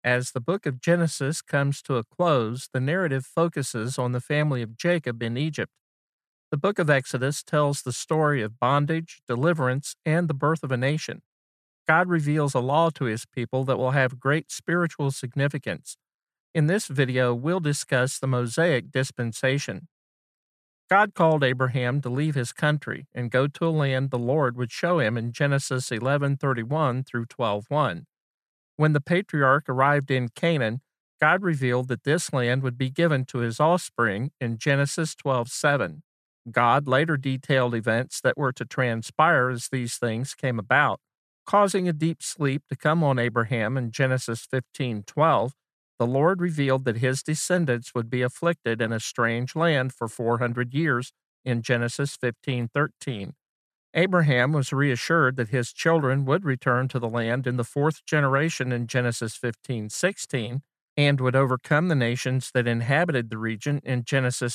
As the book of Genesis comes to a close, the narrative focuses on the family of Jacob in Egypt. The book of Exodus tells the story of bondage, deliverance, and the birth of a nation. God reveals a law to his people that will have great spiritual significance. In this video, we'll discuss the Mosaic dispensation. God called Abraham to leave his country and go to a land the Lord would show him in Genesis 11:31 through 12:1. When the patriarch arrived in Canaan, God revealed that this land would be given to his offspring in Genesis 12:7. God later detailed events that were to transpire as these things came about, causing a deep sleep to come on Abraham in Genesis 15:12. The Lord revealed that his descendants would be afflicted in a strange land for 400 years in Genesis 15:13. Abraham was reassured that his children would return to the land in the fourth generation in Genesis 15:16 and would overcome the nations that inhabited the region in Genesis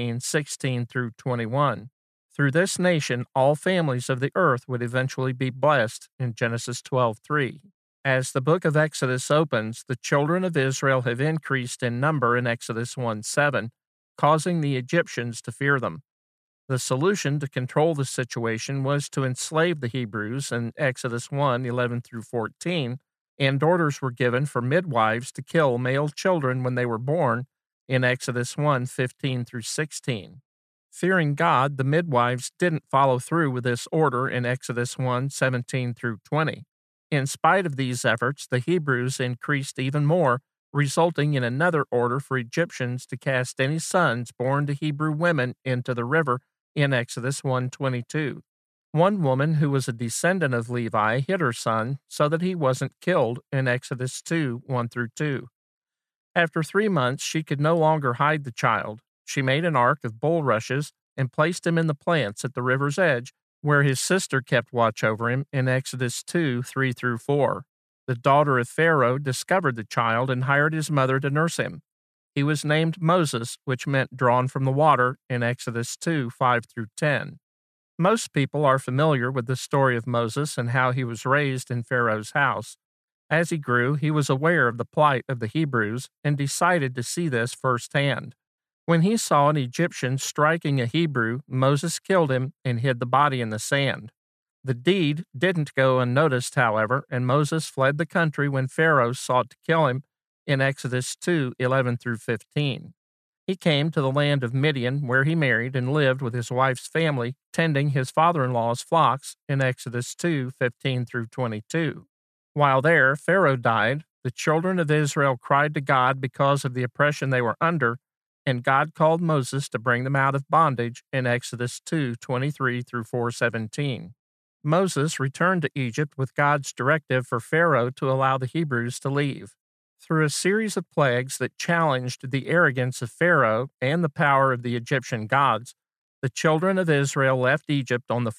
15:16 through 21. Through this nation, all families of the earth would eventually be blessed in Genesis 12:3. As the book of Exodus opens, the children of Israel have increased in number in Exodus 1:7, causing the Egyptians to fear them. The solution to control the situation was to enslave the Hebrews in Exodus 1:11 through 14, and orders were given for midwives to kill male children when they were born in Exodus 1:15 through 16. Fearing God, the midwives didn't follow through with this order in Exodus 1:17 through 20. In spite of these efforts, the Hebrews increased even more, resulting in another order for Egyptians to cast any sons born to Hebrew women into the river in Exodus 1:22. One woman who was a descendant of Levi hid her son so that he wasn't killed in Exodus 2:1 through 2. After 3 months, she could no longer hide the child. She made an ark of bulrushes and placed him in the plants at the river's edge, where his sister kept watch over him in Exodus 2:3 through 4. The daughter of Pharaoh discovered the child and hired his mother to nurse him. He was named Moses, which meant drawn from the water, in Exodus 2:5 through 10. Most people are familiar with the story of Moses and how he was raised in Pharaoh's house. As he grew, he was aware of the plight of the Hebrews and decided to see this firsthand. When he saw an Egyptian striking a Hebrew, Moses killed him and hid the body in the sand. The deed didn't go unnoticed, however, and Moses fled the country when Pharaoh sought to kill him in Exodus 2:11 through 15. He came to the land of Midian, where he married and lived with his wife's family, tending his father-in-law's flocks in Exodus 2:15 through 22. While there, Pharaoh died. The children of Israel cried to God because of the oppression they were under, and God called Moses to bring them out of bondage in Exodus 2:23 through 4:17. Moses returned to Egypt with God's directive for Pharaoh to allow the Hebrews to leave. Through a series of plagues that challenged the arrogance of Pharaoh and the power of the Egyptian gods, the children of Israel left Egypt on the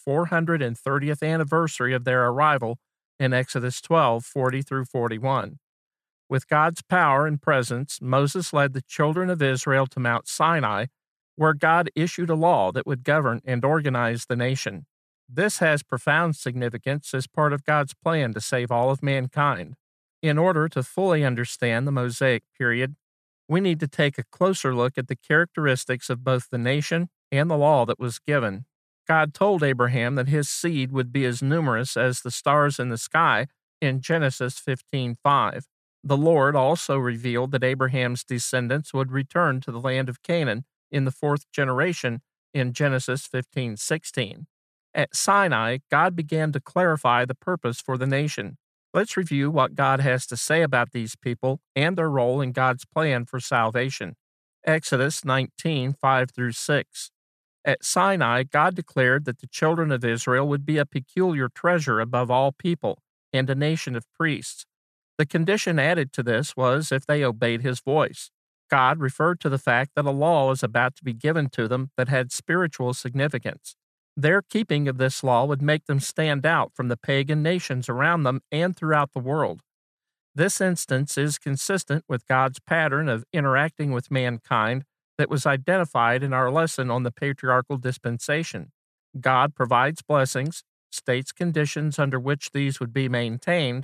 430th anniversary of their arrival in Exodus 12:40 through 41. With God's power and presence, Moses led the children of Israel to Mount Sinai, where God issued a law that would govern and organize the nation. This has profound significance as part of God's plan to save all of mankind. In order to fully understand the Mosaic period, we need to take a closer look at the characteristics of both the nation and the law that was given. God told Abraham that his seed would be as numerous as the stars in the sky in Genesis 15:5. The Lord also revealed that Abraham's descendants would return to the land of Canaan in the fourth generation in Genesis 15:16. At Sinai, God began to clarify the purpose for the nation. Let's review what God has to say about these people and their role in God's plan for salvation. Exodus 19:5 through 6. At Sinai, God declared that the children of Israel would be a peculiar treasure above all people and a nation of priests. The condition added to this was if they obeyed his voice. God referred to the fact that a law was about to be given to them that had spiritual significance. Their keeping of this law would make them stand out from the pagan nations around them and throughout the world. This instance is consistent with God's pattern of interacting with mankind that was identified in our lesson on the patriarchal dispensation. God provides blessings, states conditions under which these would be maintained,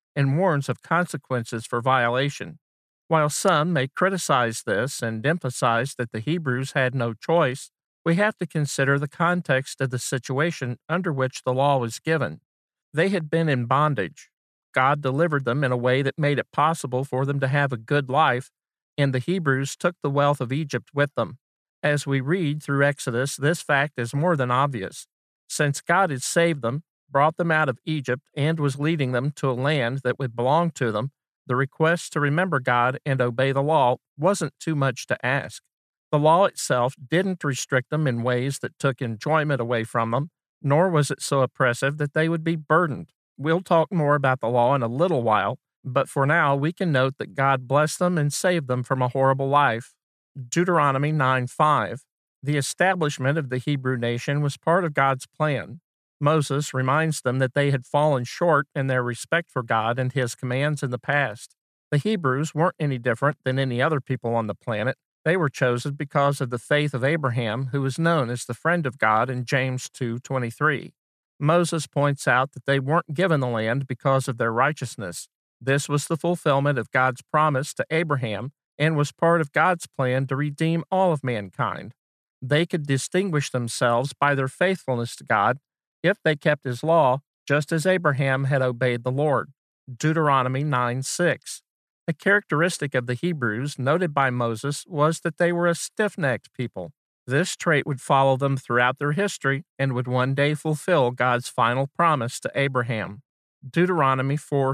and warns of consequences for violation. While some may criticize this and emphasize that the Hebrews had no choice, we have to consider the context of the situation under which the law was given. They had been in bondage. God delivered them in a way that made it possible for them to have a good life, and the Hebrews took the wealth of Egypt with them. As we read through Exodus, this fact is more than obvious. Since God had saved them, brought them out of Egypt, and was leading them to a land that would belong to them, the request to remember God and obey the law wasn't too much to ask. The law itself didn't restrict them in ways that took enjoyment away from them, nor was it so oppressive that they would be burdened. We'll talk more about the law in a little while, but for now we can note that God blessed them and saved them from a horrible life. Deuteronomy 9:5. The establishment of the Hebrew nation was part of God's plan. Moses reminds them that they had fallen short in their respect for God and His commands in the past. The Hebrews weren't any different than any other people on the planet. They were chosen because of the faith of Abraham, who is known as the friend of God in James 2:23. Moses points out that they weren't given the land because of their righteousness. This was the fulfillment of God's promise to Abraham and was part of God's plan to redeem all of mankind. They could distinguish themselves by their faithfulness to God if they kept His law, just as Abraham had obeyed the Lord. Deuteronomy 9:6. A characteristic of the Hebrews noted by Moses was that they were a stiff-necked people. This trait would follow them throughout their history and would one day fulfill God's final promise to Abraham. Deuteronomy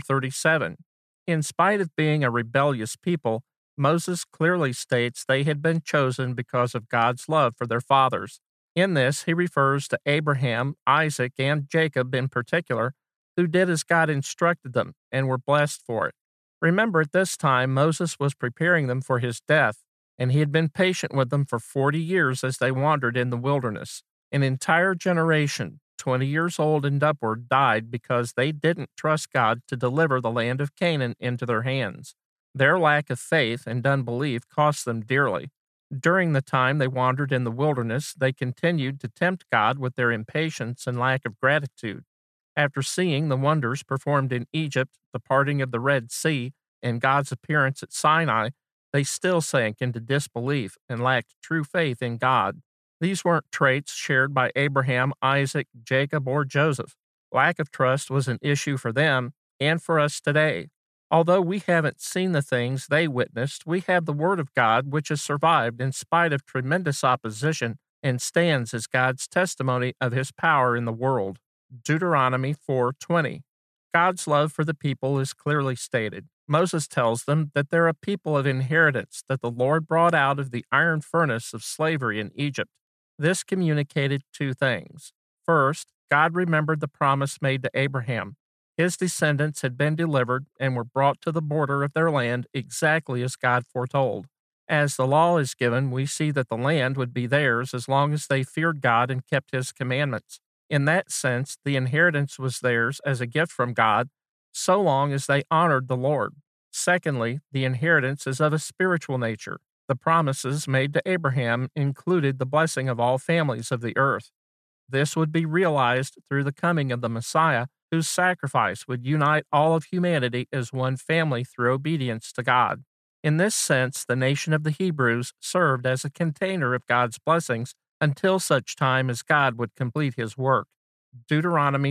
4:37. In spite of being a rebellious people, Moses clearly states they had been chosen because of God's love for their fathers. In this, he refers to Abraham, Isaac, and Jacob in particular, who did as God instructed them and were blessed for it. Remember, at this time, Moses was preparing them for his death, and he had been patient with them for 40 years as they wandered in the wilderness. An entire generation, 20 years old and upward, died because they didn't trust God to deliver the land of Canaan into their hands. Their lack of faith and unbelief cost them dearly. During the time they wandered in the wilderness, they continued to tempt God with their impatience and lack of gratitude. After seeing the wonders performed in Egypt, the parting of the Red Sea, and God's appearance at Sinai, they still sank into disbelief and lacked true faith in God. These weren't traits shared by Abraham, Isaac, Jacob, or Joseph. Lack of trust was an issue for them and for us today. Although we haven't seen the things they witnessed, we have the Word of God which has survived in spite of tremendous opposition and stands as God's testimony of His power in the world. Deuteronomy 4:20. God's love for the people is clearly stated. Moses tells them that they're a people of inheritance that the Lord brought out of the iron furnace of slavery in Egypt. This communicated two things. First, God remembered the promise made to Abraham. His descendants had been delivered and were brought to the border of their land exactly as God foretold. As the law is given, we see that the land would be theirs as long as they feared God and kept His commandments. In that sense, the inheritance was theirs as a gift from God, so long as they honored the Lord. Secondly, the inheritance is of a spiritual nature. The promises made to Abraham included the blessing of all families of the earth. This would be realized through the coming of the Messiah, whose sacrifice would unite all of humanity as one family through obedience to God. In this sense, the nation of the Hebrews served as a container of God's blessings until such time as God would complete His work. Deuteronomy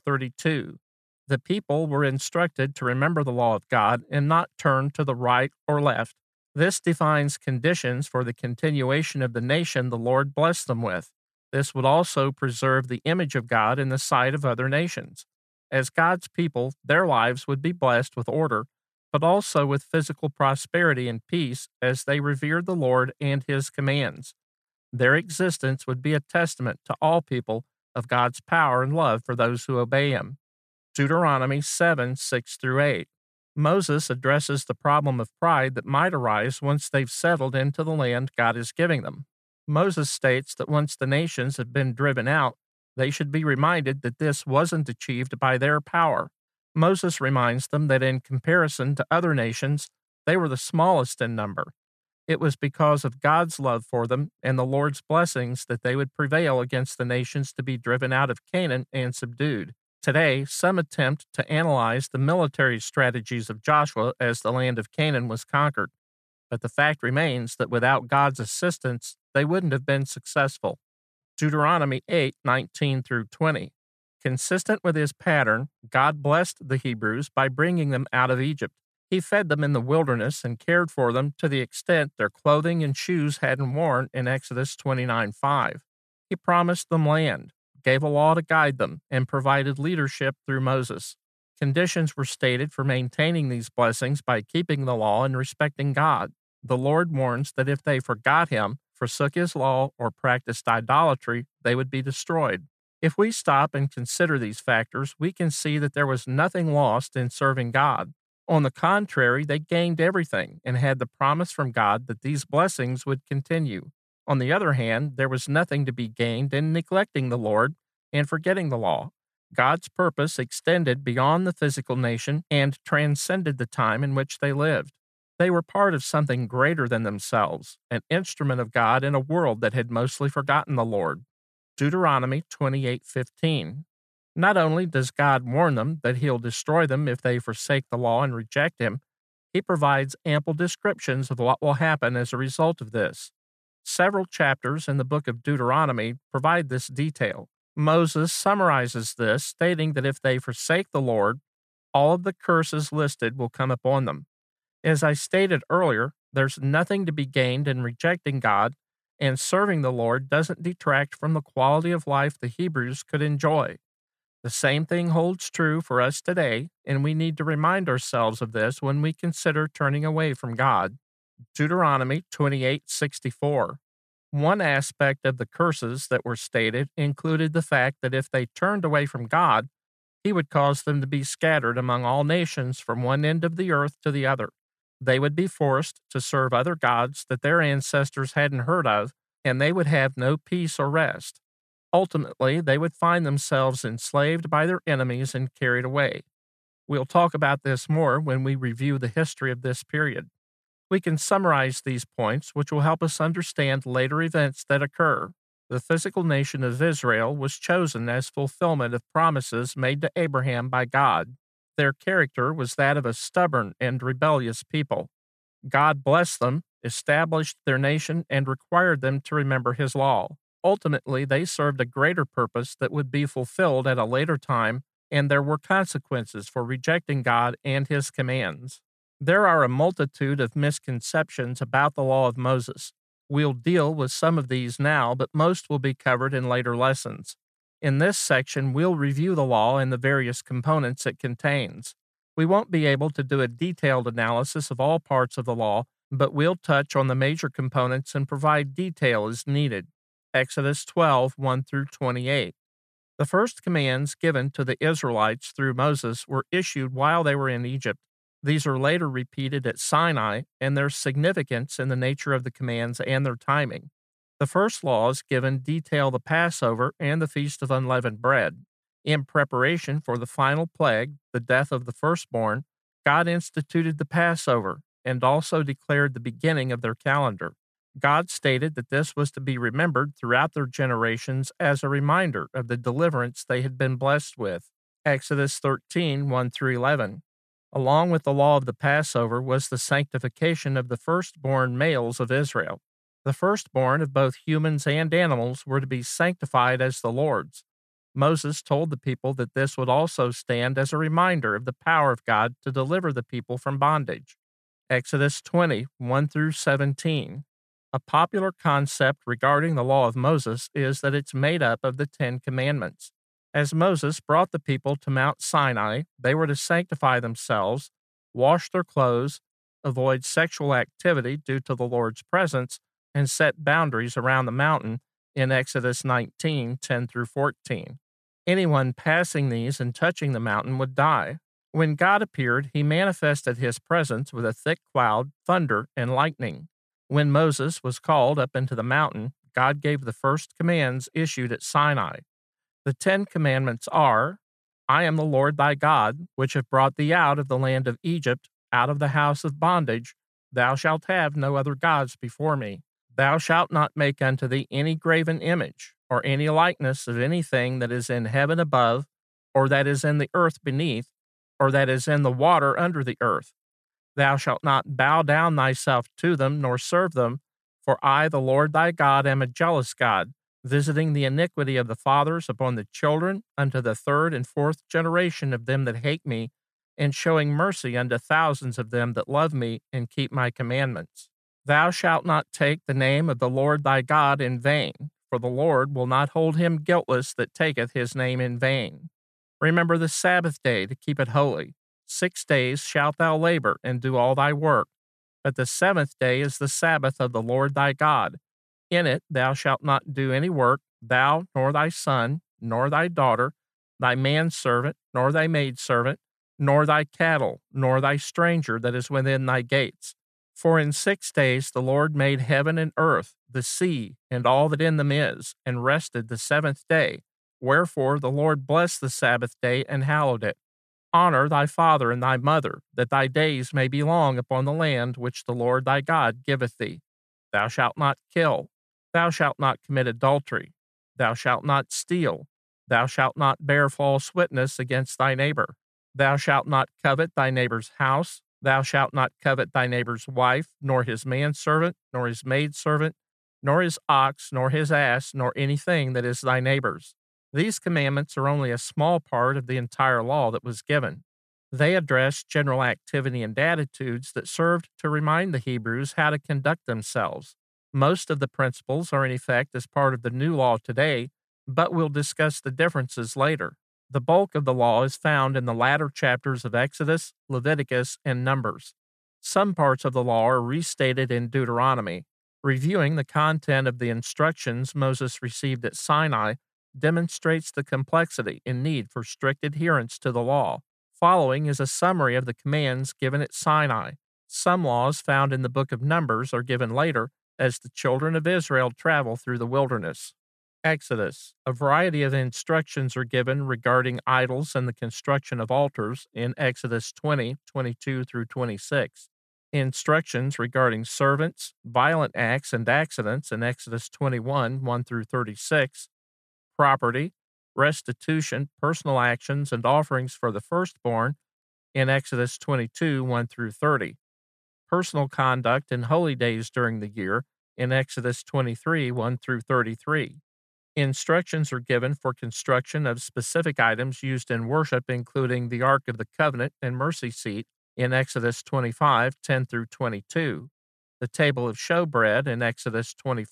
5:32. The people were instructed to remember the law of God and not turn to the right or left. This defines conditions for the continuation of the nation the Lord blessed them with. This would also preserve the image of God in the sight of other nations. As God's people, their lives would be blessed with order, but also with physical prosperity and peace as they revered the Lord and His commands. Their existence would be a testament to all people of God's power and love for those who obey Him. Deuteronomy 7:6-8. Moses addresses the problem of pride that might arise once they've settled into the land God is giving them. Moses states that once the nations have been driven out, they should be reminded that this wasn't achieved by their power. Moses reminds them that in comparison to other nations, they were the smallest in number. It was because of God's love for them and the Lord's blessings that they would prevail against the nations to be driven out of Canaan and subdued. Today, some attempt to analyze the military strategies of Joshua as the land of Canaan was conquered, but the fact remains that without God's assistance, they wouldn't have been successful. Deuteronomy 8:19 through 20. Consistent with his pattern, God blessed the Hebrews by bringing them out of Egypt. He fed them in the wilderness and cared for them to the extent their clothing and shoes hadn't worn in Exodus 29:5. He promised them land, gave a law to guide them, and provided leadership through Moses. Conditions were stated for maintaining these blessings by keeping the law and respecting God. The Lord warns that if they forgot him, forsook his law, or practiced idolatry, they would be destroyed. If we stop and consider these factors, we can see that there was nothing lost in serving God. On the contrary, they gained everything and had the promise from God that these blessings would continue. On the other hand, there was nothing to be gained in neglecting the Lord and forgetting the law. God's purpose extended beyond the physical nation and transcended the time in which they lived. They were part of something greater than themselves, an instrument of God in a world that had mostly forgotten the Lord. Deuteronomy 28:15. Not only does God warn them that he'll destroy them if they forsake the law and reject him, he provides ample descriptions of what will happen as a result of this. Several chapters in the book of Deuteronomy provide this detail. Moses summarizes this, stating that if they forsake the Lord, all of the curses listed will come upon them. As I stated earlier, there's nothing to be gained in rejecting God, and serving the Lord doesn't detract from the quality of life the Hebrews could enjoy. The same thing holds true for us today, and we need to remind ourselves of this when we consider turning away from God. Deuteronomy 28:64. One aspect of the curses that were stated included the fact that if they turned away from God, he would cause them to be scattered among all nations from one end of the earth to the other. They would be forced to serve other gods that their ancestors hadn't heard of, and they would have no peace or rest. Ultimately, they would find themselves enslaved by their enemies and carried away. We'll talk about this more when we review the history of this period. We can summarize these points, which will help us understand later events that occur. The physical nation of Israel was chosen as fulfillment of promises made to Abraham by God. Their character was that of a stubborn and rebellious people. God blessed them, established their nation, and required them to remember his law. Ultimately, they served a greater purpose that would be fulfilled at a later time, and there were consequences for rejecting God and his commands. There are a multitude of misconceptions about the law of Moses. We'll deal with some of these now, but most will be covered in later lessons. In this section, we'll review the law and the various components it contains. We won't be able to do a detailed analysis of all parts of the law, but we'll touch on the major components and provide detail as needed. Exodus 12:1 through 28. The first commands given to the Israelites through Moses were issued while they were in Egypt. These are later repeated at Sinai, and their significance in the nature of the commands and their timing. The first laws given detail the Passover and the Feast of Unleavened Bread. In preparation for the final plague, the death of the firstborn, God instituted the Passover and also declared the beginning of their calendar. God stated that this was to be remembered throughout their generations as a reminder of the deliverance they had been blessed with. Exodus 13:1 through 11. Along with the law of the Passover was the sanctification of the firstborn males of Israel. The firstborn of both humans and animals were to be sanctified as the Lord's. Moses told the people that this would also stand as a reminder of the power of God to deliver the people from bondage. Exodus 20:1 through 17. A popular concept regarding the law of Moses is that it's made up of the 10 Commandments. As Moses brought the people to Mount Sinai, they were to sanctify themselves, wash their clothes, avoid sexual activity due to the Lord's presence, and set boundaries around the mountain in Exodus 19:10 through 14. Anyone passing these and touching the mountain would die. When God appeared, he manifested his presence with a thick cloud, thunder, and lightning. When Moses was called up into the mountain, God gave the first commands issued at Sinai. The 10 Commandments are, I am the Lord thy God, which have brought thee out of the land of Egypt, out of the house of bondage. Thou shalt have no other gods before me. Thou shalt not make unto thee any graven image, or any likeness of anything that is in heaven above, or that is in the earth beneath, or that is in the water under the earth. Thou shalt not bow down thyself to them, nor serve them, for I, the Lord thy God, am a jealous God, visiting the iniquity of the fathers upon the children unto the third and fourth generation of them that hate me, and showing mercy unto thousands of them that love me and keep my commandments. Thou shalt not take the name of the Lord thy God in vain, for the Lord will not hold him guiltless that taketh his name in vain. Remember the Sabbath day to keep it holy. 6 days shalt thou labor and do all thy work, but the seventh day is the Sabbath of the Lord thy God. In it thou shalt not do any work, thou, nor thy son, nor thy daughter, thy manservant, nor thy maidservant, nor thy cattle, nor thy stranger that is within thy gates. For in 6 days the Lord made heaven and earth, the sea, and all that in them is, and rested the seventh day. Wherefore the Lord blessed the Sabbath day and hallowed it. Honor thy father and thy mother, that thy days may be long upon the land which the Lord thy God giveth thee. Thou shalt not kill. Thou shalt not commit adultery. Thou shalt not steal. Thou shalt not bear false witness against thy neighbor. Thou shalt not covet thy neighbor's house. Thou shalt not covet thy neighbor's wife, nor his manservant, nor his maidservant, nor his ox, nor his ass, nor anything that is thy neighbor's. These commandments are only a small part of the entire law that was given. They address general activity and attitudes that served to remind the Hebrews how to conduct themselves. Most of the principles are in effect as part of the new law today, but we'll discuss the differences later. The bulk of the law is found in the latter chapters of Exodus, Leviticus, and Numbers. Some parts of the law are restated in Deuteronomy. Reviewing the content of the instructions Moses received at Sinai demonstrates the complexity and need for strict adherence to the law. Following is a summary of the commands given at Sinai. Some laws found in the book of Numbers are given later as the children of Israel travel through the wilderness. Exodus. A variety of instructions are given regarding idols and the construction of altars in Exodus 20:22 through 26. Instructions regarding servants, violent acts, and accidents in Exodus 21:1 through 36. Property, restitution, personal actions, and offerings for the firstborn in Exodus 22:1 through 30. Personal conduct and holy days during the year in Exodus 23:1 through 33. Instructions are given for construction of specific items used in worship, including the Ark of the Covenant and mercy seat in Exodus 25:10 through 22. The table of showbread in Exodus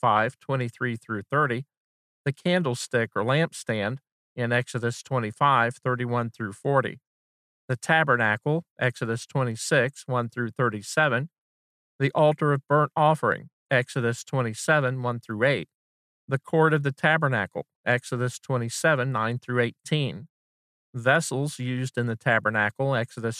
25:23 through 30. The candlestick or lampstand in Exodus 25:31 through 40. The tabernacle, Exodus 26:1 through 37. The altar of burnt offering, Exodus 27:1 through 8. The court of the tabernacle, Exodus 27:9 through 18. Vessels used in the tabernacle, Exodus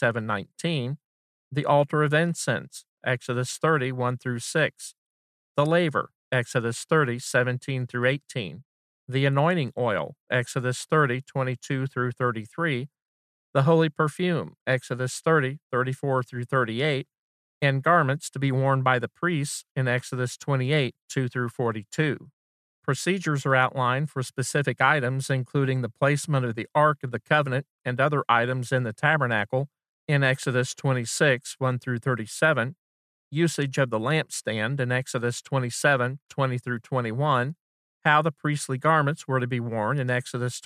27:19. The altar of incense, Exodus 30:1 through 6. The laver, Exodus 30:17 through 18. The anointing oil, Exodus 30:22 through 33. The holy perfume, Exodus 30:34 through 38. And garments to be worn by the priests in Exodus 28:2 through 42. Procedures are outlined for specific items, including the placement of the Ark of the Covenant and other items in the tabernacle in Exodus 26:1 through 37, usage of the lampstand in Exodus 27:20 through 21, how the priestly garments were to be worn in Exodus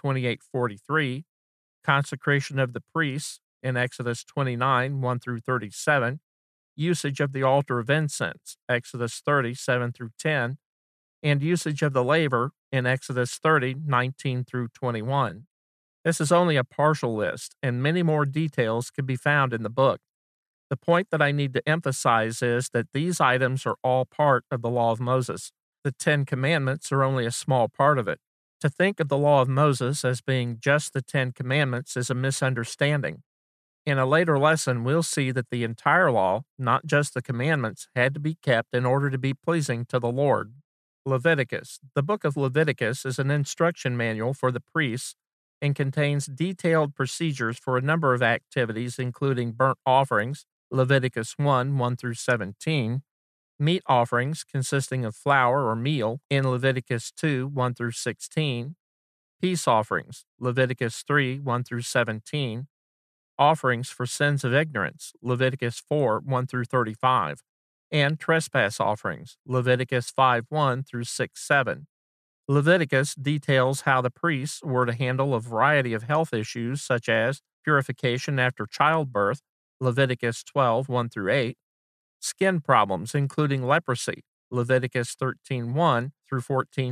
28:43, consecration of the priests in Exodus 29:1 through 37, usage of the altar of incense, Exodus 30:7 through 10, and usage of the laver in Exodus 30:19 through 21. This is only a partial list, and many more details can be found in the book. The point that I need to emphasize is that these items are all part of the Law of Moses. The 10 Commandments are only a small part of it. To think of the Law of Moses as being just the 10 Commandments is a misunderstanding. In a later lesson, we'll see that the entire law, not just the commandments, had to be kept in order to be pleasing to the Lord. Leviticus. The book of Leviticus is an instruction manual for the priests and contains detailed procedures for a number of activities, including burnt offerings, Leviticus 1:1 through 17, meat offerings consisting of flour or meal in Leviticus 2:1 through 16, peace offerings, Leviticus 3 1 through 17, offerings for sins of ignorance, Leviticus 4 1 through 35, and trespass offerings, Leviticus 5 1 through 6 7. Leviticus details how the priests were to handle a variety of health issues such as purification after childbirth, Leviticus 12 1 through 8, skin problems including leprosy, Leviticus 13 1 through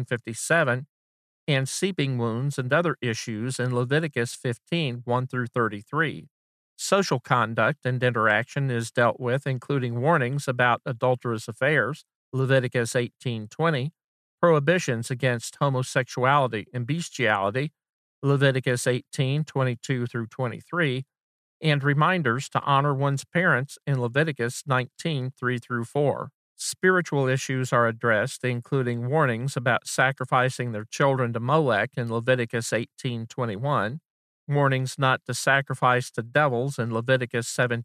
14:57, and seeping wounds and other issues in Leviticus 15 1 through 33. Social conduct and interaction is dealt with, including warnings about adulterous affairs, Leviticus 18:20, prohibitions against homosexuality and bestiality, Leviticus 18:22 through 23, and reminders to honor one's parents in Leviticus 19:3 through 4. Spiritual issues are addressed, including warnings about sacrificing their children to Molech in Leviticus 18:21, warnings not to sacrifice to devils in Leviticus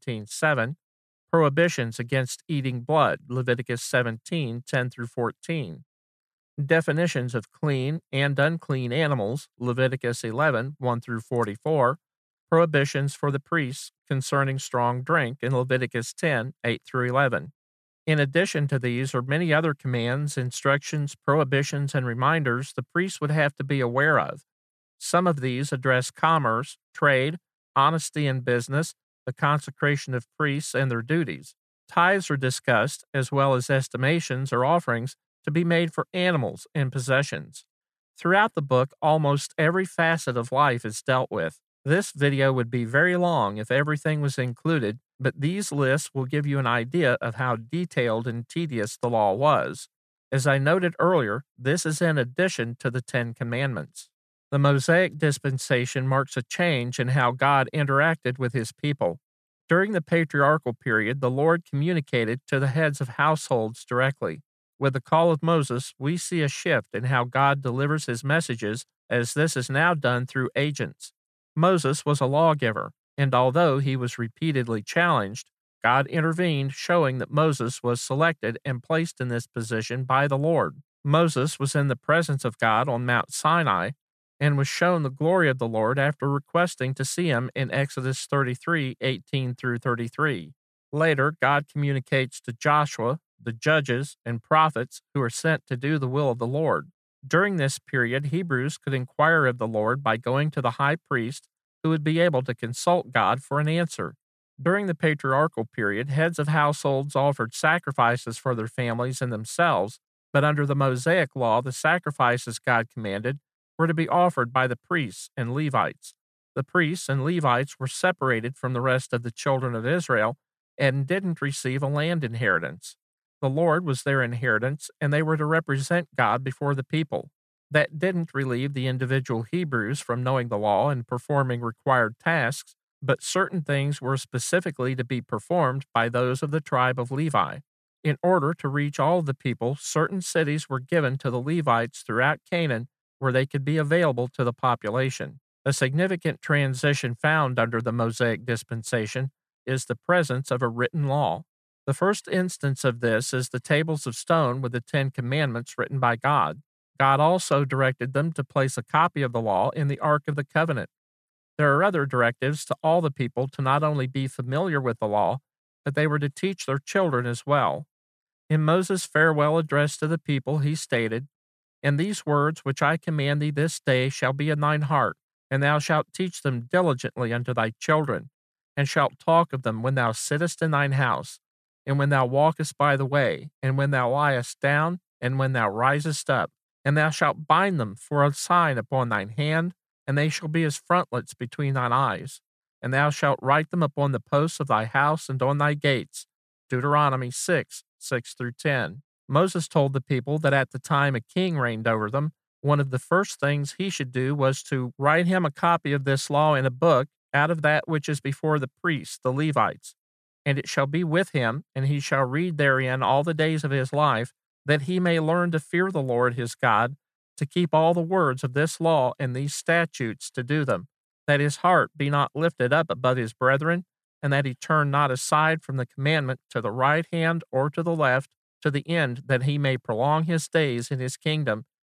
17:7, prohibitions against eating blood, Leviticus 17:10 through 14, definitions of clean and unclean animals, Leviticus 11 1 through 44, prohibitions for the priests concerning strong drink in Leviticus 10 8 through 11. In addition to these are many other commands, instructions, prohibitions, and reminders the priests would have to be aware of. Some of these address commerce, trade, honesty in business, the consecration of priests, and their duties. Tithes are discussed, as well as estimations or offerings to be made for animals and possessions. Throughout the book, almost every facet of life is dealt with. This video would be very long if everything was included, but these lists will give you an idea of how detailed and tedious the law was. As I noted earlier, this is in addition to the Ten Commandments. The Mosaic dispensation marks a change in how God interacted with his people. During the patriarchal period, the Lord communicated to the heads of households directly. With the call of Moses, we see a shift in how God delivers his messages, as this is now done through agents. Moses was a lawgiver, and although he was repeatedly challenged, God intervened, showing that Moses was selected and placed in this position by the Lord. Moses was in the presence of God on Mount Sinai and was shown the glory of the Lord after requesting to see him in Exodus 33 18 through 33. Later, God communicates to Joshua, the judges, and prophets who are sent to do the will of the Lord. During this period, Hebrews could inquire of the Lord by going to the high priest, who would be able to consult God for an answer. During the patriarchal period, heads of households offered sacrifices for their families and themselves, but under the Mosaic law, the sacrifices God commanded were to be offered by the priests and Levites. The priests and Levites were separated from the rest of the children of Israel and didn't receive a land inheritance. The Lord was their inheritance, and they were to represent God before the people. That didn't relieve the individual Hebrews from knowing the law and performing required tasks, but certain things were specifically to be performed by those of the tribe of Levi. In order to reach all of the people, certain cities were given to the Levites throughout Canaan where they could be available to the population. A significant transition found under the Mosaic dispensation is the presence of a written law. The first instance of this is the tables of stone with the Ten Commandments written by God. God also directed them to place a copy of the law in the Ark of the Covenant. There are other directives to all the people to not only be familiar with the law, but they were to teach their children as well. In Moses' farewell address to the people, he stated, "And these words which I command thee this day shall be in thine heart, and thou shalt teach them diligently unto thy children, and shalt talk of them when thou sittest in thine house, and when thou walkest by the way, and when thou liest down, and when thou risest up. And thou shalt bind them for a sign upon thine hand, and they shall be as frontlets between thine eyes. And thou shalt write them upon the posts of thy house and on thy gates." Deuteronomy 6 6 through 10. Moses told the people that at the time a king reigned over them, one of the first things he should do was to write him a copy of this law in a book out of that which is before the priests, the Levites. And it shall be with him, and he shall read therein all the days of his life, that he may learn to fear the Lord his God, to keep all the words of this law and these statutes to do them, that his heart be not lifted up above his brethren, and that he turn not aside from the commandment to the right hand or to the left, to the end that he may prolong his days in his kingdom,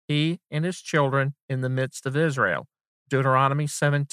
he and his children in the midst of Israel. Deuteronomy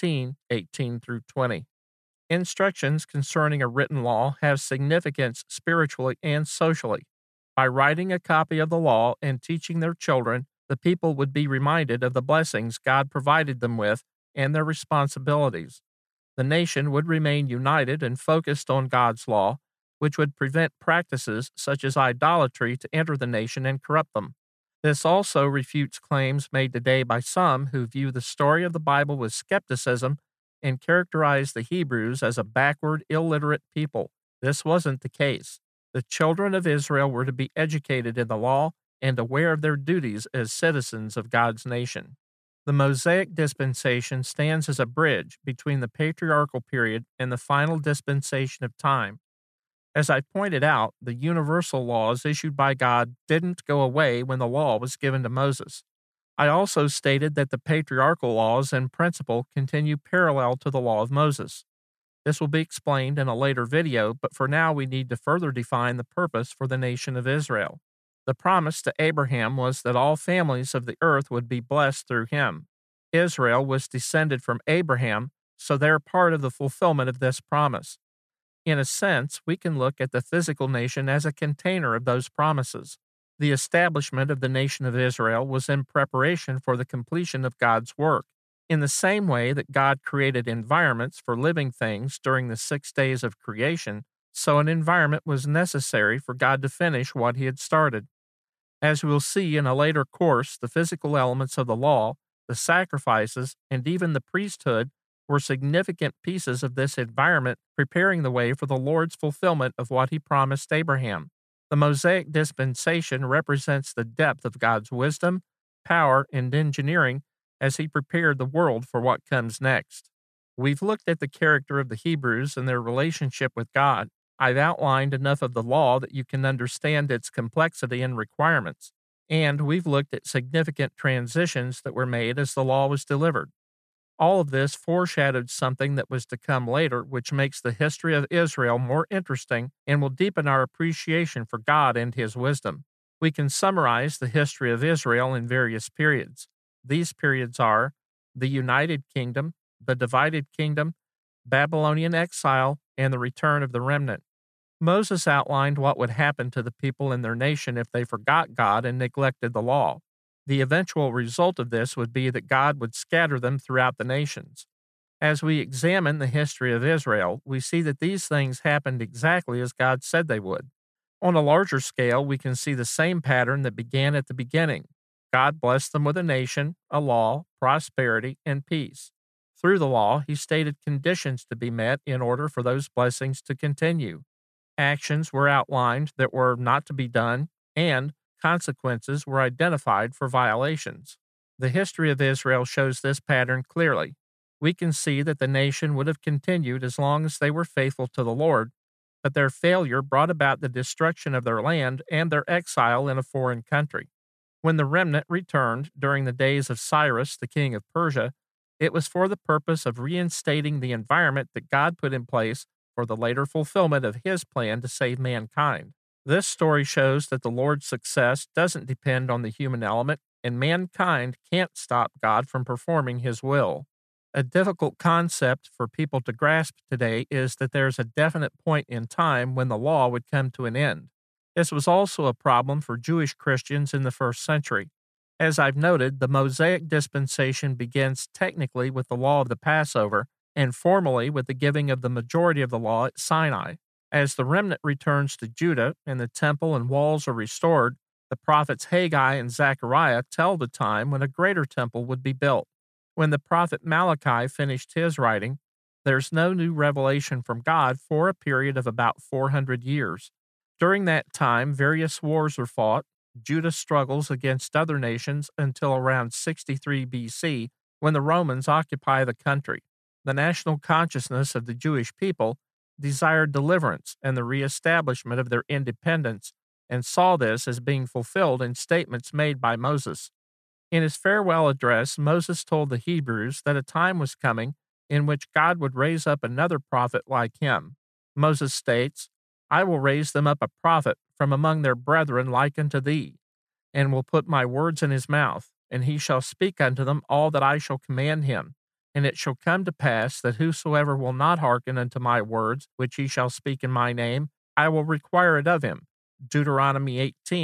17:18 through 20. Instructions concerning a written law have significance spiritually and socially. By writing a copy of the law and teaching their children, the people would be reminded of the blessings God provided them with and their responsibilities. The nation would remain united and focused on God's law, which would prevent practices such as idolatry to enter the nation and corrupt them. This also refutes claims made today by some who view the story of the Bible with skepticism and characterize the Hebrews as a backward, illiterate people. This wasn't the case. The children of Israel were to be educated in the law and aware of their duties as citizens of God's nation. The Mosaic dispensation stands as a bridge between the patriarchal period and the final dispensation of time. As I pointed out, the universal laws issued by God didn't go away when the law was given to Moses. I also stated that the patriarchal laws in principle continue parallel to the law of Moses. This will be explained in a later video, but for now we need to further define the purpose for the nation of Israel. The promise to Abraham was that all families of the earth would be blessed through him. Israel was descended from Abraham, so they're part of the fulfillment of this promise. In a sense, we can look at the physical nation as a container of those promises. The establishment of the nation of Israel was in preparation for the completion of God's work. In the same way that God created environments for living things during the 6 days of creation, so an environment was necessary for God to finish what he had started. As we'll see in a later course, the physical elements of the law, the sacrifices, and even the priesthood were significant pieces of this environment preparing the way for the Lord's fulfillment of what he promised Abraham. The Mosaic dispensation represents the depth of God's wisdom, power, and engineering as he prepared the world for what comes next. We've looked at the character of the Hebrews and their relationship with God. I've outlined enough of the law that you can understand its complexity and requirements, and we've looked at significant transitions that were made as the law was delivered. All of this foreshadowed something that was to come later, which makes the history of Israel more interesting and will deepen our appreciation for God and his wisdom. We can summarize the history of Israel in various periods. These periods are the United Kingdom, the Divided Kingdom, Babylonian exile, and the return of the remnant. Moses outlined what would happen to the people in their nation if they forgot God and neglected the law. The eventual result of this would be that God would scatter them throughout the nations. As we examine the history of Israel, we see that these things happened exactly as God said they would. On a larger scale, we can see the same pattern that began at the beginning. God blessed them with a nation, a law, prosperity, and peace. Through the law, he stated conditions to be met in order for those blessings to continue. Actions were outlined that were not to be done, and consequences were identified for violations. The history of Israel shows this pattern clearly. We can see that the nation would have continued as long as they were faithful to the Lord, but their failure brought about the destruction of their land and their exile in a foreign country. When the remnant returned during the days of Cyrus, the king of Persia, it was for the purpose of reinstating the environment that God put in place for the later fulfillment of his plan to save mankind. This story shows that the Lord's success doesn't depend on the human element, and mankind can't stop God from performing his will. A difficult concept for people to grasp today is that there's a definite point in time when the law would come to an end. This was also a problem for Jewish Christians in the first century. As I've noted, the Mosaic dispensation begins technically with the law of the Passover and formally with the giving of the majority of the law at Sinai. As the remnant returns to Judah and the temple and walls are restored, the prophets Haggai and Zechariah tell the time when a greater temple would be built. When the prophet Malachi finished his writing, there's no new revelation from God for a period of about 400 years. During that time, various wars were fought. Judah struggles against other nations until around 63 BC, when the Romans occupy the country. The national consciousness of the Jewish people desired deliverance and the reestablishment of their independence, and saw this as being fulfilled in statements made by Moses. In his farewell address, Moses told the Hebrews that a time was coming in which God would raise up another prophet like him. Moses states, "I will raise them up a prophet from among their brethren like unto thee, and will put my words in his mouth, and he shall speak unto them all that I shall command him. And it shall come to pass that whosoever will not hearken unto my words, which he shall speak in my name, I will require it of him. Deuteronomy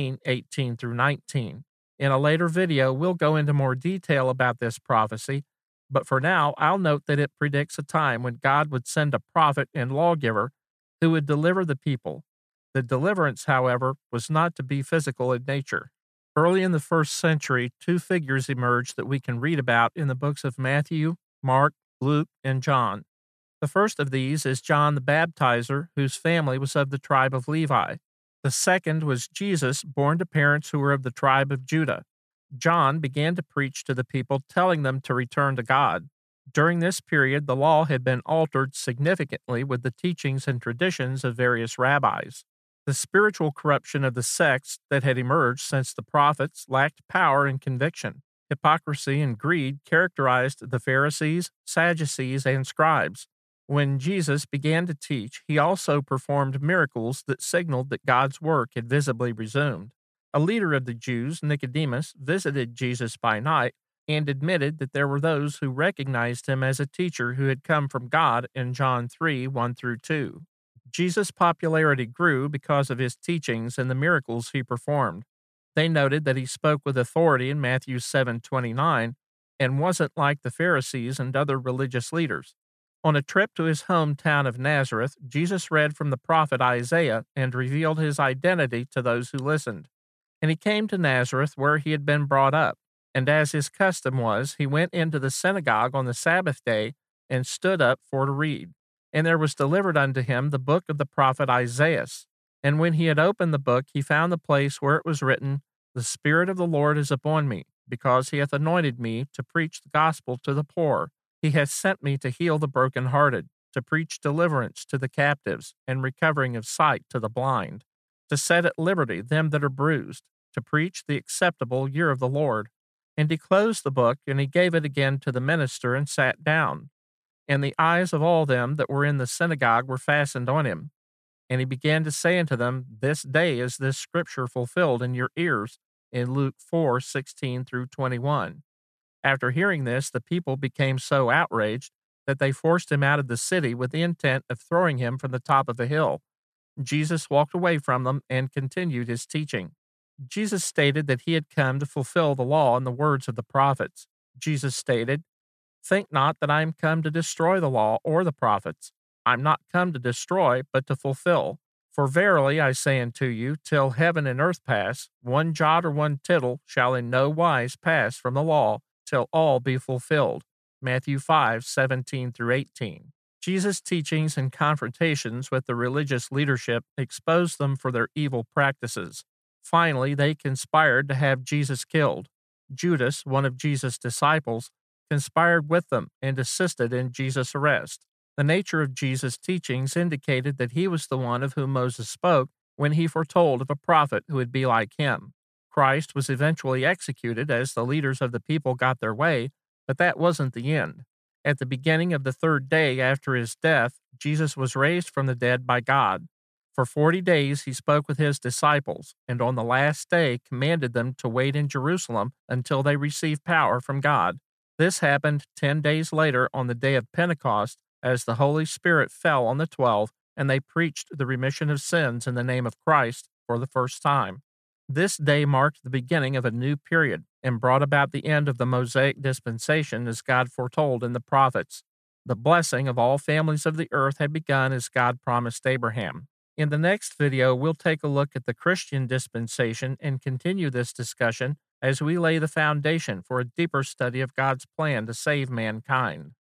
18:18 through 19. In a later video, we'll go into more detail about this prophecy, but for now, I'll note that it predicts a time when God would send a prophet and lawgiver who would deliver the people. The deliverance, however, was not to be physical in nature. Early in the first century, two figures emerged that we can read about in the books of Matthew, Mark, Luke, and John. The first of these is John the Baptizer, whose family was of the tribe of Levi. The second was Jesus, born to parents who were of the tribe of Judah. John began to preach to the people, telling them to return to God. During this period, the law had been altered significantly with the teachings and traditions of various rabbis. The spiritual corruption of the sects that had emerged since the prophets lacked power and conviction. Hypocrisy and greed characterized the Pharisees, Sadducees, and scribes. When Jesus began to teach, he also performed miracles that signaled that God's work had visibly resumed. A leader of the Jews, Nicodemus, visited Jesus by night and admitted that there were those who recognized him as a teacher who had come from God in John 3:1 through 2. Jesus' popularity grew because of his teachings and the miracles he performed. They noted that he spoke with authority in Matthew 7:29 and wasn't like the Pharisees and other religious leaders. On a trip to his hometown of Nazareth, Jesus read from the prophet Isaiah and revealed his identity to those who listened. And he came to Nazareth, where he had been brought up. And as his custom was, he went into the synagogue on the Sabbath day and stood up for to read. And there was delivered unto him the book of the prophet Isaiah. And when he had opened the book, he found the place where it was written, The Spirit of the Lord is upon me, because he hath anointed me to preach the gospel to the poor. He hath sent me to heal the brokenhearted, to preach deliverance to the captives, and recovering of sight to the blind, to set at liberty them that are bruised, to preach the acceptable year of the Lord. And he closed the book, and he gave it again to the minister, and sat down. And the eyes of all them that were in the synagogue were fastened on him. And he began to say unto them, This day is this scripture fulfilled in your ears, in Luke 4:16 through 21. After hearing this, the people became so outraged that they forced him out of the city with the intent of throwing him from the top of a hill. Jesus walked away from them and continued his teaching. Jesus stated that he had come to fulfill the law and the words of the prophets. Jesus stated, Think not that I am come to destroy the law or the prophets. I am not come to destroy, but to fulfill. For verily I say unto you, till heaven and earth pass, one jot or one tittle shall in no wise pass from the law, till all be fulfilled. Matthew 5:17 through 18. Jesus' teachings and confrontations with the religious leadership exposed them for their evil practices. Finally, they conspired to have Jesus killed. Judas, one of Jesus' disciples, conspired with them and assisted in Jesus' arrest. The nature of Jesus' teachings indicated that he was the one of whom Moses spoke when he foretold of a prophet who would be like him. Christ was eventually executed as the leaders of the people got their way, but that wasn't the end. At the beginning of the third day after his death, Jesus was raised from the dead by God. For 40 days he spoke with his disciples, and on the last day commanded them to wait in Jerusalem until they received power from God. This happened 10 days later on the day of Pentecost, as the Holy Spirit fell on the 12, and they preached the remission of sins in the name of Christ for the first time. This day marked the beginning of a new period and brought about the end of the Mosaic dispensation as God foretold in the prophets. The blessing of all families of the earth had begun as God promised Abraham. In the next video, we'll take a look at the Christian dispensation and continue this discussion as we lay the foundation for a deeper study of God's plan to save mankind.